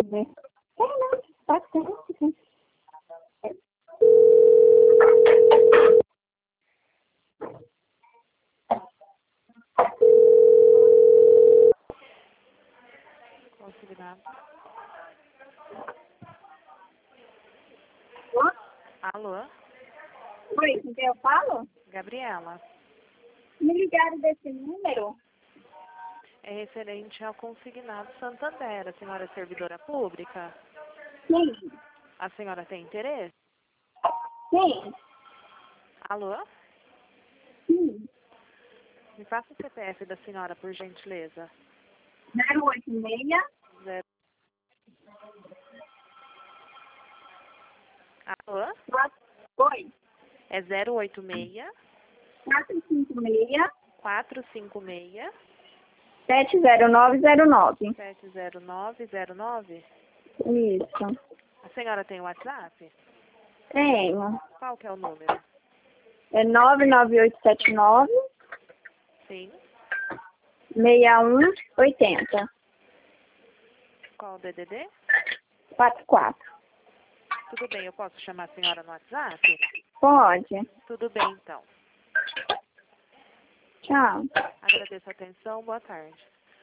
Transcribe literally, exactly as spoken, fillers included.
ver. É, não, pode ser, sim. Consignado. Alô? Alô? Oi, com quem eu falo? Gabriela. Me ligaram desse número? É referente ao consignado Santander. A senhora é servidora pública? Sim. A senhora tem interesse? Sim. Alô? Sim. Me passa o C P F da senhora, por gentileza. zero oito seis. Zero... Alô? Oi. É zero oito seis, quatro cinco seis. quatro cinco seis, sete zero nove zero nove. sete zero nove zero nove. Isso. A senhora tem WhatsApp? Tenho. Qual que é o número? É nove nove oito sete nove. Sim. seis um oito zero. Qual o D D D? quatro quatro. Tudo bem, eu posso chamar a senhora no WhatsApp? Pode. Tudo bem, então. Tchau. Agradeço a atenção, boa tarde.